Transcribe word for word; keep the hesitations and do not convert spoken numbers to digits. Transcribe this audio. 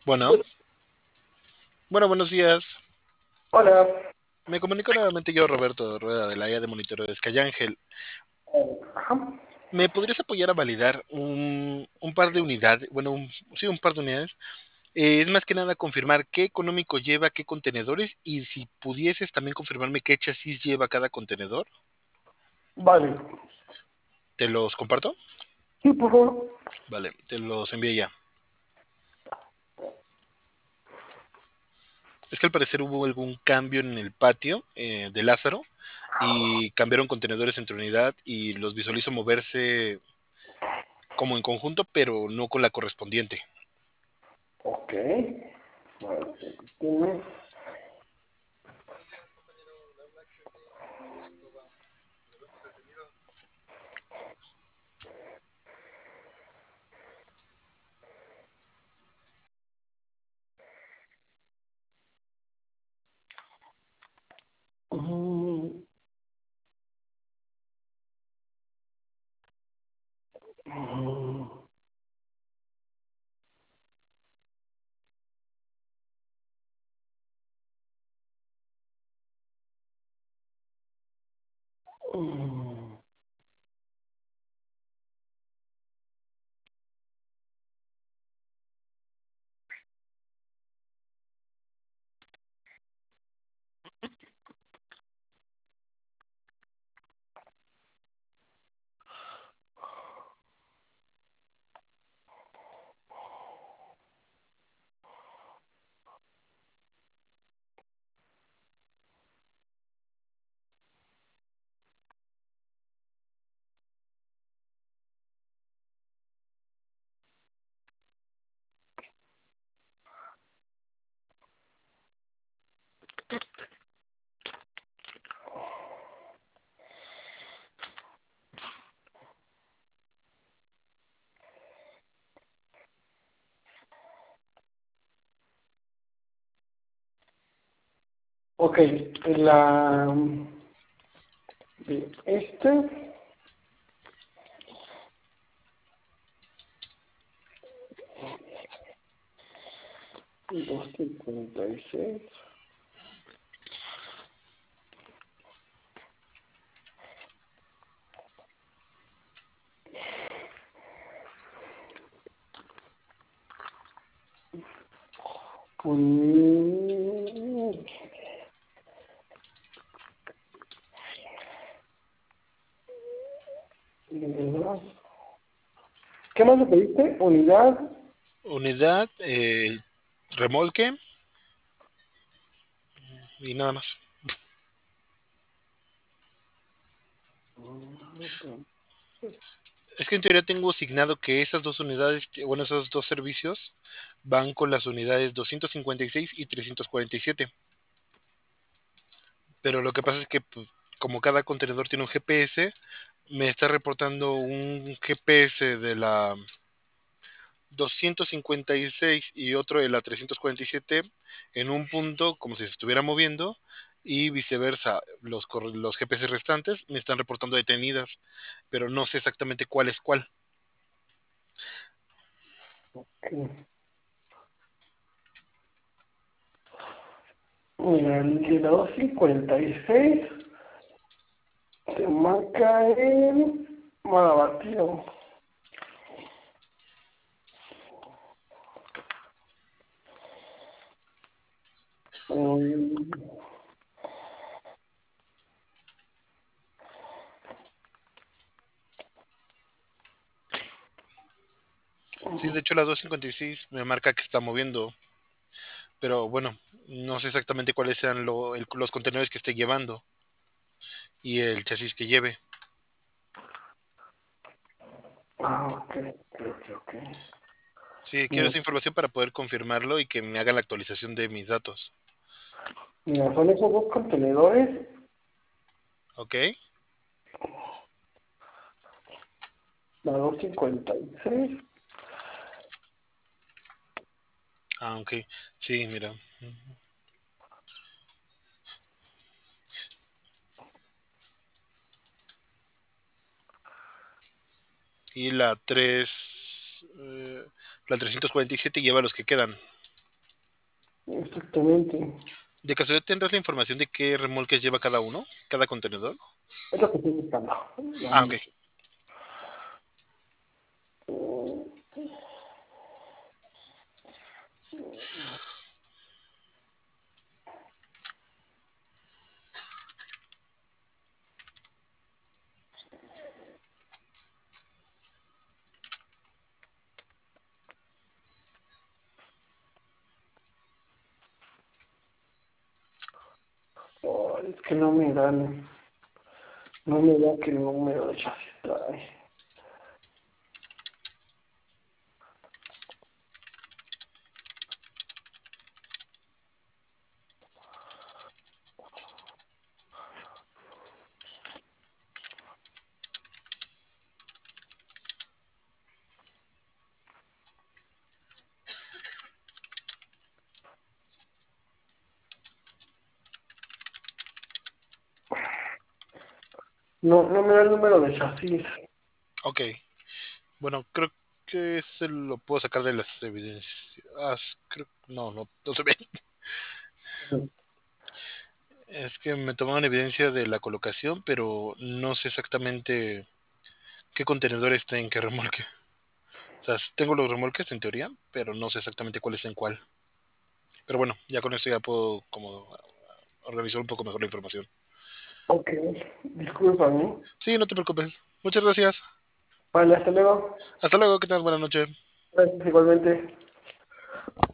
Bueno, bueno, buenos días. Hola. Me comunico nuevamente yo, Roberto Rueda, de la I A de monitoreo de Skyangel. Ajá. ¿Me podrías apoyar a validar un, un par de unidades? Bueno, un- sí, un par de unidades. Eh, es más que nada confirmar qué económico lleva qué contenedores y si pudieses también confirmarme qué chasis lleva cada contenedor. Vale. ¿Te los comparto? Sí, por favor. Vale, te los envío ya. Es que al parecer hubo algún cambio en el patio eh, de Lázaro y cambiaron contenedores entre unidad y los visualizo moverse como en conjunto, pero no con la correspondiente. Ok. Vale. Dime. Mm, mm, mm. Ok. La de este. Doscientos cincuenta y seis. Mm, ¿Qué más le pediste? Unidad. Unidad, eh, remolque y nada más. Es que en teoría tengo asignado que esas dos unidades, bueno, esos dos servicios van con las unidades doscientos cincuenta y seis y trescientos cuarenta y siete. Pero lo que pasa es que pues, como cada contenedor tiene un G P S, me está reportando un G P S de la doscientos cincuenta y seis y otro de la trescientos cuarenta y siete en un punto como si se estuviera moviendo y viceversa. Los, los G P S restantes me están reportando detenidas, pero no sé exactamente cuál es cuál. Ok. Mira, el de la doscientos cincuenta y seis se marca en Madabatío. Mm, Sí, de hecho la doscientos cincuenta y seis me marca que está moviendo, pero bueno, no sé exactamente cuáles sean lo, el, los contenedores que esté llevando y el chasis que lleve. Ah, ok, ok, ok, ok. Sí, quiero Mira, esa información para poder confirmarlo y que me hagan la actualización de mis datos. mira, son esos dos contenedores. ¿Ok? La doscientos cincuenta y seis. Ah, ok. Sí, mira. Y la tres, eh, la trescientos cuarenta y siete lleva los que quedan. exactamente. ¿De casualidad tendrás la información de qué remolques lleva cada uno, cada contenedor? Es lo que estoy buscando. Ah, ok. Oh, es que no me dan, no me da que el número de chasis trae. No, no me da el número de chasis. Ok. Bueno, creo que se lo puedo sacar de las evidencias. Ah, creo, no, no, no se ve. Es que me tomaron evidencia de la colocación, pero no sé exactamente qué contenedor está en qué remolque. O sea, tengo los remolques en teoría, pero no sé exactamente cuál es en cuál. Pero bueno, ya con esto ya puedo como organizar un poco mejor la información. Ok, discúlpame. Sí, no te preocupes. Muchas gracias. Vale, hasta luego. Hasta luego, que tengas buena noche. Gracias igualmente.